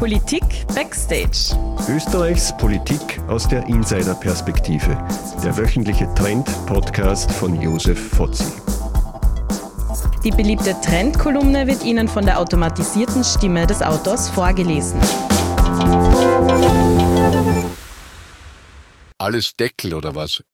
Politik Backstage. Österreichs Politik aus der Insider-Perspektive. Der wöchentliche Trend-Podcast von Josef Fotzi. Die beliebte Trendkolumne wird Ihnen von der automatisierten Stimme des Autors vorgelesen. Alles Deckel oder was?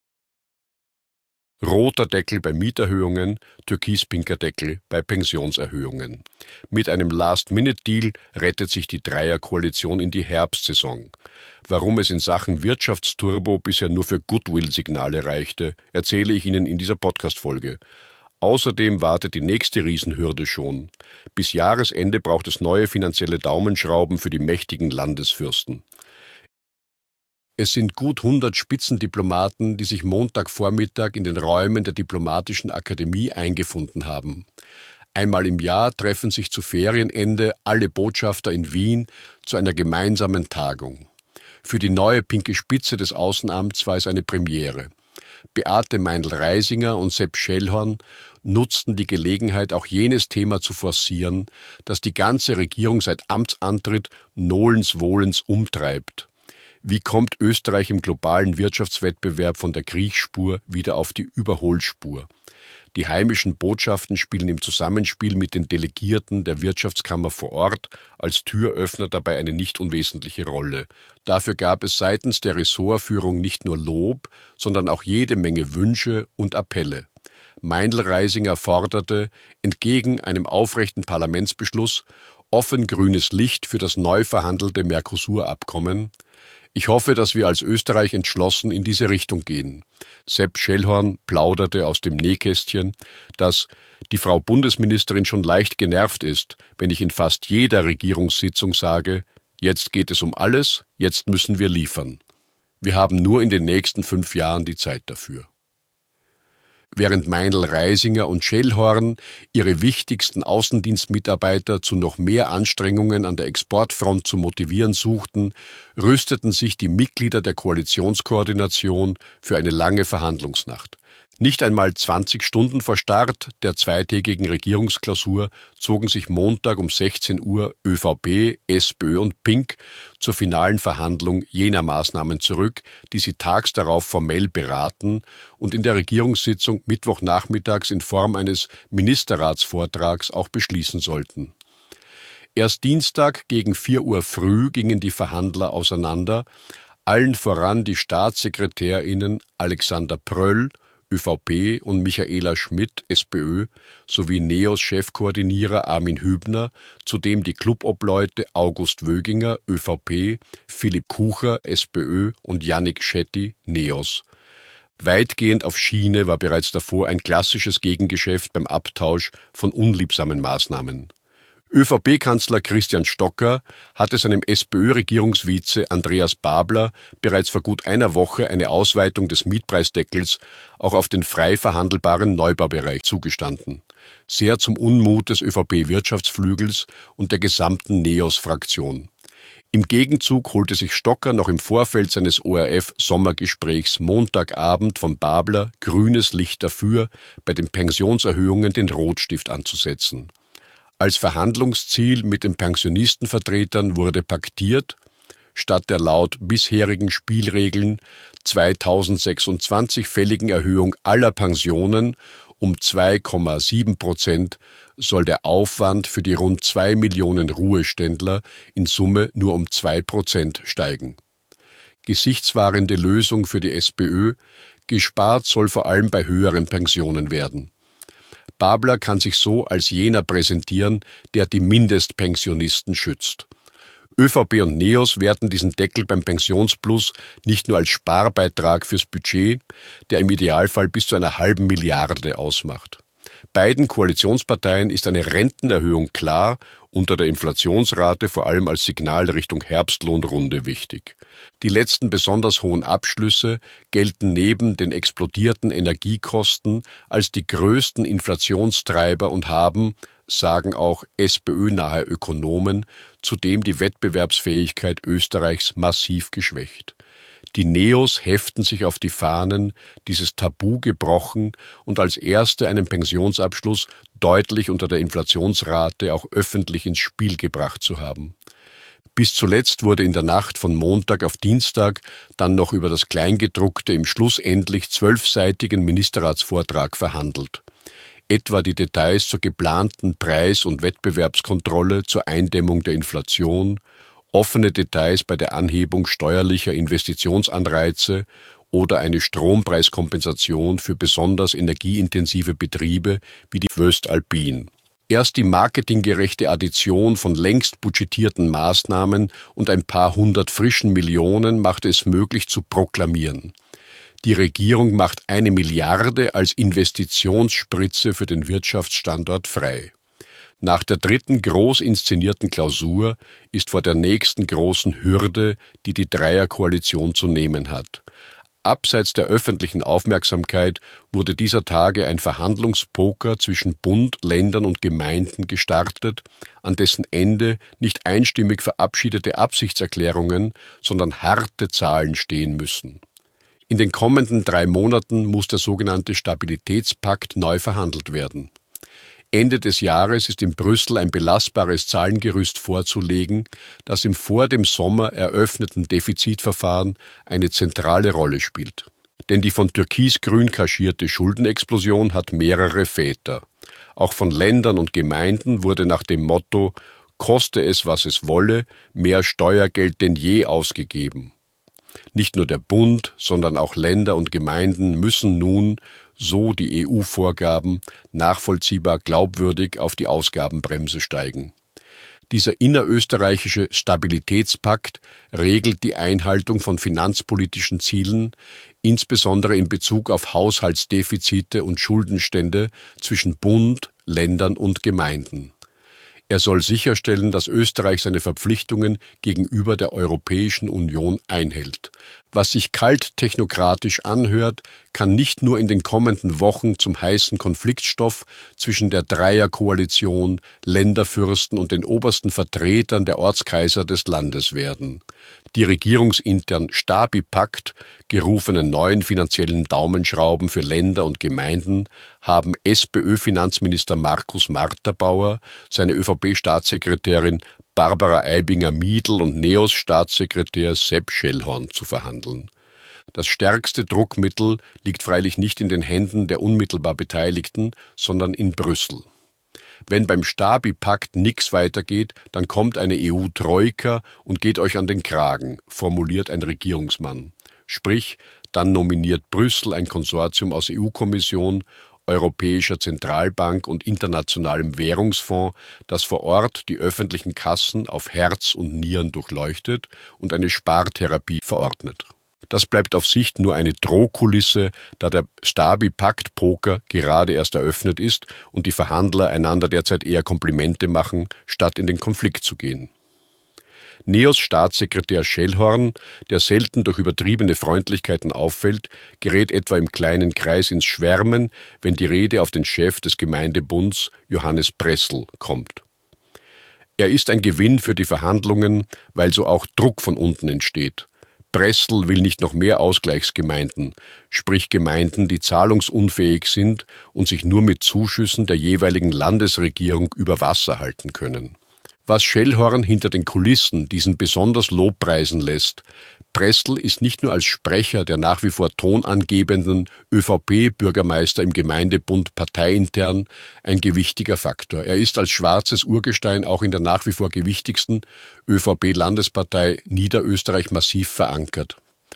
Roter Deckel bei Mieterhöhungen, türkis-pinker Deckel bei Pensionserhöhungen. Mit einem Last-Minute-Deal rettet sich die Dreierkoalition in die Herbstsaison. Warum es in Sachen Wirtschaftsturbo bisher nur für Goodwill-Signale reichte, erzähle ich Ihnen in dieser Podcast-Folge. Außerdem wartet die nächste Riesenhürde schon. Bis Jahresende braucht es neue finanzielle Daumenschrauben für die mächtigen Landesfürsten. Es sind gut 100 Spitzendiplomaten, die sich Montagvormittag in den Räumen der Diplomatischen Akademie eingefunden haben. Einmal im Jahr treffen sich zu Ferienende alle Botschafter in Wien zu einer gemeinsamen Tagung. Für die neue pinke Spitze des Außenamts war es eine Premiere. Beate Meindl-Reisinger und Sepp Schellhorn nutzten die Gelegenheit, auch jenes Thema zu forcieren, das die ganze Regierung seit Amtsantritt nolens-volens umtreibt. Wie kommt Österreich im globalen Wirtschaftswettbewerb von der Kriechspur wieder auf die Überholspur? Die heimischen Botschaften spielen im Zusammenspiel mit den Delegierten der Wirtschaftskammer vor Ort als Türöffner dabei eine nicht unwesentliche Rolle. Dafür gab es seitens der Ressortführung nicht nur Lob, sondern auch jede Menge Wünsche und Appelle. Meindl-Reisinger forderte, entgegen einem aufrechten Parlamentsbeschluss, offen grünes Licht für das neu verhandelte Mercosur-Abkommen. Ich hoffe, dass wir als Österreich entschlossen in diese Richtung gehen. Sepp Schellhorn plauderte aus dem Nähkästchen, dass die Frau Bundesministerin schon leicht genervt ist, wenn ich in fast jeder Regierungssitzung sage, jetzt geht es um alles, jetzt müssen wir liefern. Wir haben nur in den nächsten 5 Jahren die Zeit dafür. Während Meindl-Reisinger und Schellhorn ihre wichtigsten Außendienstmitarbeiter zu noch mehr Anstrengungen an der Exportfront zu motivieren suchten, rüsteten sich die Mitglieder der Koalitionskoordination für eine lange Verhandlungsnacht. Nicht einmal 20 Stunden vor Start der zweitägigen Regierungsklausur zogen sich Montag um 16 Uhr ÖVP, SPÖ und Pink zur finalen Verhandlung jener Maßnahmen zurück, die sie tags darauf formell beraten und in der Regierungssitzung Mittwochnachmittags in Form eines Ministerratsvortrags auch beschließen sollten. Erst Dienstag gegen 4 Uhr früh gingen die Verhandler auseinander, allen voran die StaatssekretärInnen Alexander Pröll, ÖVP und Michaela Schmidt, SPÖ, sowie NEOS Chefkoordinierer Armin Hübner, zudem die Clubobleute August Wöginger, ÖVP, Philipp Kucher, SPÖ und Yannick Shetty, NEOS. Weitgehend auf Schiene war bereits davor ein klassisches Gegengeschäft beim Abtausch von unliebsamen Maßnahmen. ÖVP-Kanzler Christian Stocker hatte seinem SPÖ-Regierungsvize Andreas Babler bereits vor gut einer Woche eine Ausweitung des Mietpreisdeckels auch auf den frei verhandelbaren Neubaubereich zugestanden. Sehr zum Unmut des ÖVP-Wirtschaftsflügels und der gesamten NEOS-Fraktion. Im Gegenzug holte sich Stocker noch im Vorfeld seines ORF-Sommergesprächs Montagabend von Babler grünes Licht dafür, bei den Pensionserhöhungen den Rotstift anzusetzen. Als Verhandlungsziel mit den Pensionistenvertretern wurde paktiert, statt der laut bisherigen Spielregeln 2026 fälligen Erhöhung aller Pensionen um 2,7% soll der Aufwand für die rund 2 Millionen Ruheständler in Summe nur um 2% steigen. Gesichtswahrende Lösung für die SPÖ, gespart soll vor allem bei höheren Pensionen werden. Babler kann sich so als jener präsentieren, der die Mindestpensionisten schützt. ÖVP und NEOS werten diesen Deckel beim Pensionsplus nicht nur als Sparbeitrag fürs Budget, der im Idealfall bis zu einer halben Milliarde ausmacht. Beiden Koalitionsparteien ist eine Rentenerhöhung klar, unter der Inflationsrate vor allem als Signal Richtung Herbstlohnrunde wichtig. Die letzten besonders hohen Abschlüsse gelten neben den explodierten Energiekosten als die größten Inflationstreiber und haben, sagen auch SPÖ-nahe Ökonomen, zudem die Wettbewerbsfähigkeit Österreichs massiv geschwächt. Die NEOS heften sich auf die Fahnen, dieses Tabu gebrochen und als erste einen Pensionsabschluss deutlich unter der Inflationsrate auch öffentlich ins Spiel gebracht zu haben. Bis zuletzt wurde in der Nacht von Montag auf Dienstag dann noch über das Kleingedruckte im schlussendlich 12-seitigen Ministerratsvortrag verhandelt. Etwa die Details zur geplanten Preis- und Wettbewerbskontrolle zur Eindämmung der Inflation, offene Details bei der Anhebung steuerlicher Investitionsanreize oder eine Strompreiskompensation für besonders energieintensive Betriebe wie die voestalpine. Erst die marketinggerechte Addition von längst budgetierten Maßnahmen und ein paar hundert frischen Millionen machte es möglich zu proklamieren: Die Regierung macht 1 Milliarde als Investitionsspritze für den Wirtschaftsstandort frei. Nach der dritten groß inszenierten Klausur ist vor der nächsten großen Hürde, die die Dreierkoalition zu nehmen hat. Abseits der öffentlichen Aufmerksamkeit wurde dieser Tage ein Verhandlungspoker zwischen Bund, Ländern und Gemeinden gestartet, an dessen Ende nicht einstimmig verabschiedete Absichtserklärungen, sondern harte Zahlen stehen müssen. In den kommenden 3 Monaten muss der sogenannte Stabilitätspakt neu verhandelt werden. Ende des Jahres ist in Brüssel ein belastbares Zahlengerüst vorzulegen, das im vor dem Sommer eröffneten Defizitverfahren eine zentrale Rolle spielt. Denn die von Türkis-Grün kaschierte Schuldenexplosion hat mehrere Väter. Auch von Ländern und Gemeinden wurde nach dem Motto „Koste es, was es wolle“ mehr Steuergeld denn je ausgegeben. Nicht nur der Bund, sondern auch Länder und Gemeinden müssen nun, so die EU-Vorgaben, nachvollziehbar glaubwürdig auf die Ausgabenbremse steigen. Dieser innerösterreichische Stabilitätspakt regelt die Einhaltung von finanzpolitischen Zielen, insbesondere in Bezug auf Haushaltsdefizite und Schuldenstände zwischen Bund, Ländern und Gemeinden. Er soll sicherstellen, dass Österreich seine Verpflichtungen gegenüber der Europäischen Union einhält. Was sich kalt technokratisch anhört, kann nicht nur in den kommenden Wochen zum heißen Konfliktstoff zwischen der Dreierkoalition, Länderfürsten und den obersten Vertretern der Ortskaiser des Landes werden. Die regierungsintern Stabi-Pakt gerufenen neuen finanziellen Daumenschrauben für Länder und Gemeinden haben SPÖ-Finanzminister Markus Marterbauer, seine ÖVP-Staatssekretärin Barbara Aibinger-Miedl und NEOS-Staatssekretär Sepp Schellhorn zu verhandeln. Das stärkste Druckmittel liegt freilich nicht in den Händen der unmittelbar Beteiligten, sondern in Brüssel. Wenn beim Stabi-Pakt nichts weitergeht, dann kommt eine EU-Troika und geht euch an den Kragen, formuliert ein Regierungsmann. Sprich, dann nominiert Brüssel ein Konsortium aus EU-Kommission, Europäischer Zentralbank und Internationalem Währungsfonds, das vor Ort die öffentlichen Kassen auf Herz und Nieren durchleuchtet und eine Spartherapie verordnet. Das bleibt auf Sicht nur eine Drohkulisse, da der Stabi-Pakt-Poker gerade erst eröffnet ist und die Verhandler einander derzeit eher Komplimente machen, statt in den Konflikt zu gehen. NEOS-Staatssekretär Schellhorn, der selten durch übertriebene Freundlichkeiten auffällt, gerät etwa im kleinen Kreis ins Schwärmen, wenn die Rede auf den Chef des Gemeindebunds, Johannes Pressl, kommt. Er ist ein Gewinn für die Verhandlungen, weil so auch Druck von unten entsteht. Pressl will nicht noch mehr Ausgleichsgemeinden, sprich Gemeinden, die zahlungsunfähig sind und sich nur mit Zuschüssen der jeweiligen Landesregierung über Wasser halten können. Was Schellhorn hinter den Kulissen diesen besonders lobpreisen lässt: Pressl ist nicht nur als Sprecher der nach wie vor tonangebenden ÖVP-Bürgermeister im Gemeindebund parteiintern ein gewichtiger Faktor. Er ist als schwarzes Urgestein auch in der nach wie vor gewichtigsten ÖVP-Landespartei Niederösterreich massiv verankert.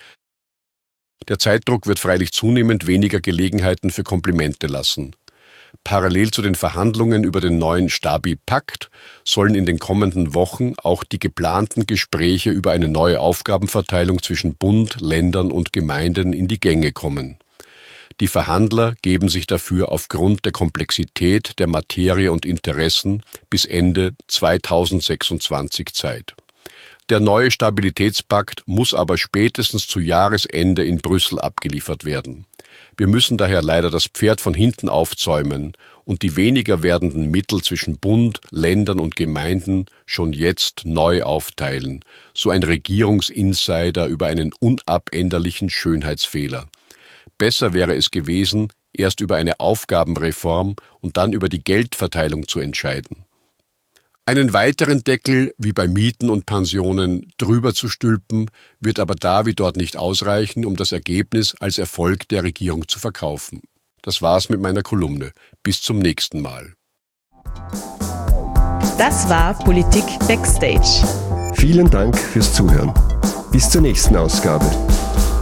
Der Zeitdruck wird freilich zunehmend weniger Gelegenheiten für Komplimente lassen. Parallel zu den Verhandlungen über den neuen Stabi-Pakt sollen in den kommenden Wochen auch die geplanten Gespräche über eine neue Aufgabenverteilung zwischen Bund, Ländern und Gemeinden in die Gänge kommen. Die Verhandler geben sich dafür aufgrund der Komplexität der Materie und Interessen bis Ende 2026 Zeit. Der neue Stabilitätspakt muss aber spätestens zu Jahresende in Brüssel abgeliefert werden. Wir müssen daher leider das Pferd von hinten aufzäumen und die weniger werdenden Mittel zwischen Bund, Ländern und Gemeinden schon jetzt neu aufteilen, so ein Regierungsinsider über einen unabänderlichen Schönheitsfehler. Besser wäre es gewesen, erst über eine Aufgabenreform und dann über die Geldverteilung zu entscheiden. Einen weiteren Deckel, wie bei Mieten und Pensionen, drüber zu stülpen, wird aber da wie dort nicht ausreichen, um das Ergebnis als Erfolg der Regierung zu verkaufen. Das war's mit meiner Kolumne. Bis zum nächsten Mal. Das war Politik Backstage. Vielen Dank fürs Zuhören. Bis zur nächsten Ausgabe.